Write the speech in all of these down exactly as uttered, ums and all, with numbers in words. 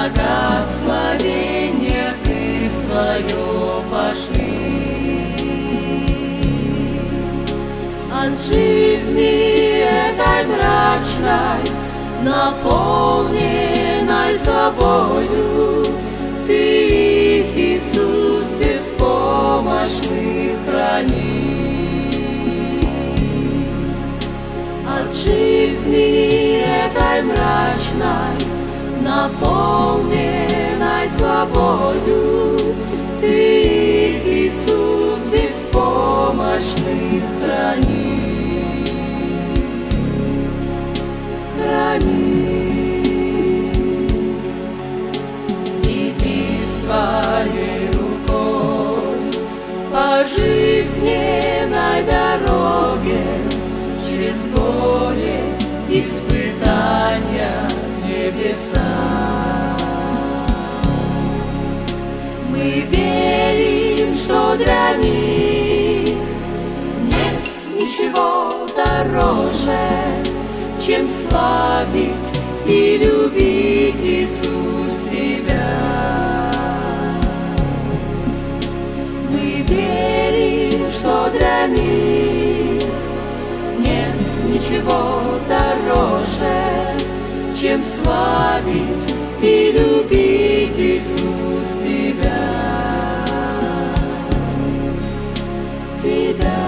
благословение Ты свое пошли. От жизни этой мрачной, наполненной злобою, Ты их, Иисус, беспомощных храни. От жизни этой мрачной, наполненной злобою, Ты их, Иисус, беспомощных храни. Иди своей рукой по жизненной дороге, через горе, испытания, небеса. Мы верим, что для них нет ничего дороже, чем славить и любить, Иисус, Тебя. Мы верим, что для них нет ничего дороже, чем славить и любить, Иисус, Тебя. Тебя.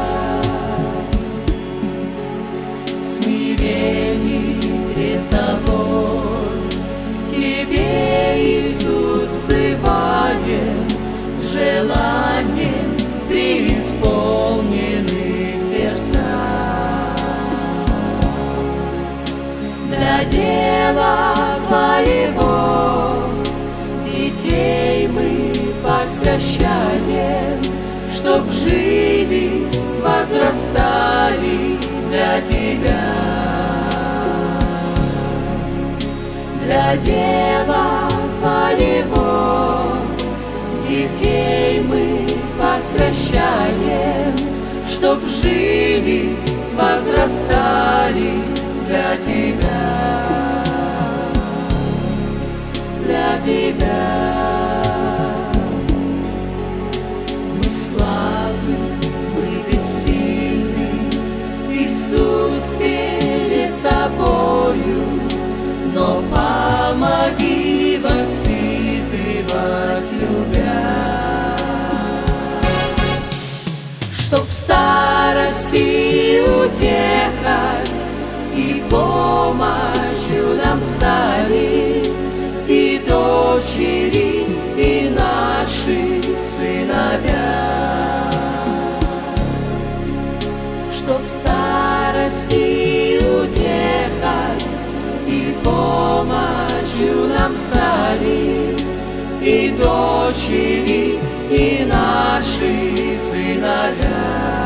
Пред Тобой, к Тебе, Иисус, взываем, желанием преисполнены сердца. Для дела Твоего детей мы посвящаем, чтоб жили, возрастали для Тебя. Для дела Твоего детей мы посвящаем, чтоб жили, возрастали для Тебя, для Тебя. Мы слабы, мы бессильны, Иисус, перед Тобою, но помоги воспитывать любя, чтоб в старости утехой и помощью нам стали и дочери, и наши сыновья. Чтоб в старости утехой и помощью нам стали и дочери, и наши сыновья.